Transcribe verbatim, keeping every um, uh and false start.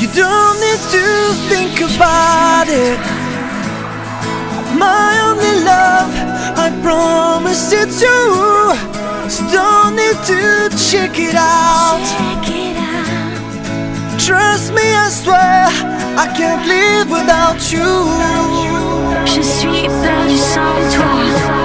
You don't need to think about it. My only love, I promise it's you. So don't need to check it out. Trust me, I swear, I can't live without you. Je suis perdu sans toi.